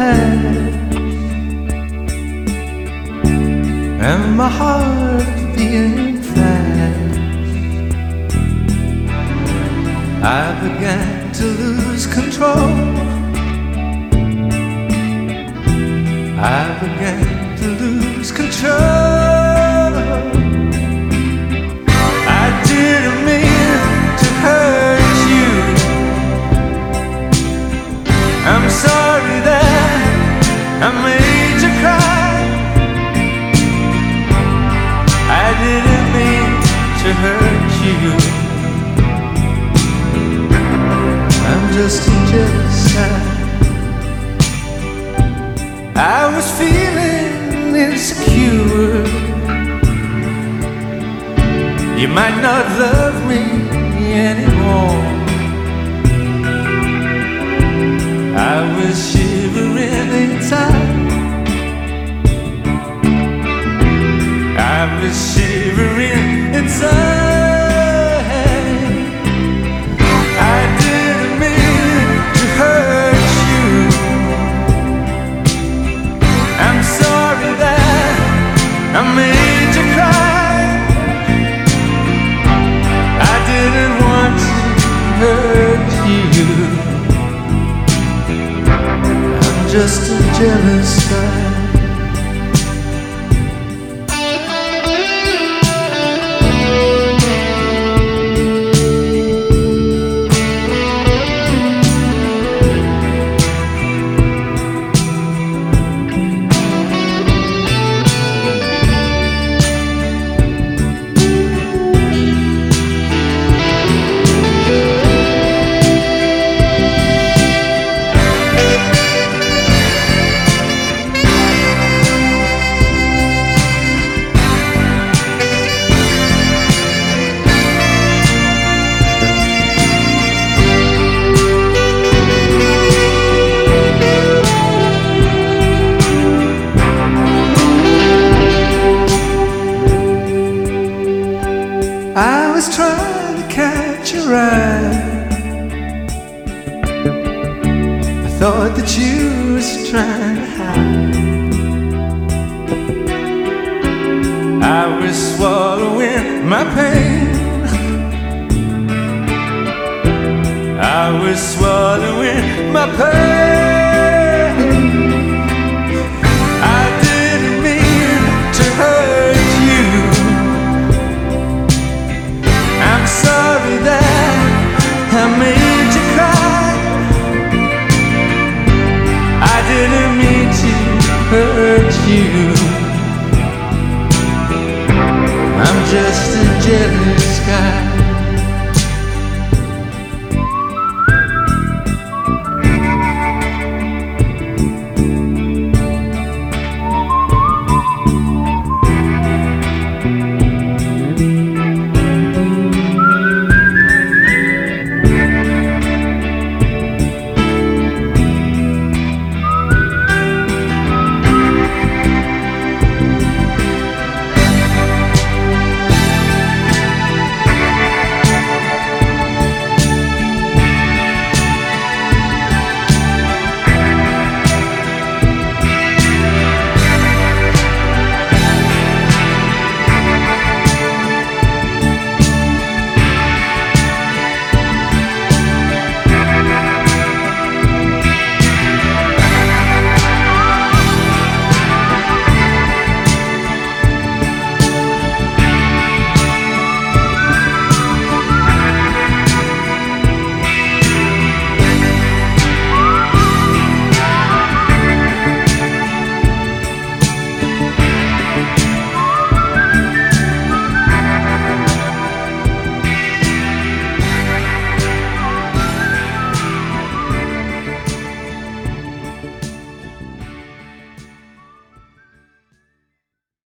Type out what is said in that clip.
past, and my heart beating fast. I began to lose control. I began to lose control. I didn't mean to hurt you. I'm sorry that I made you cry. I didn't mean to hurt you. I'm just a jealous guy. I was feeling insecure. You might not love me anymore. I was shivering inside. I was shivering inside. I didn't mean to hurt you. I'm sorry that I made you cry. I didn't want to hurt you. I'm just a jealous guy. I was trying to catch your eye. I thought that you was trying to hide. I was swallowing my pain. I was swallowing my pain. I didn't mean to hurt you. I'm sorry that I made you cry. I didn't mean to hurt you. I'm just a jealous guy.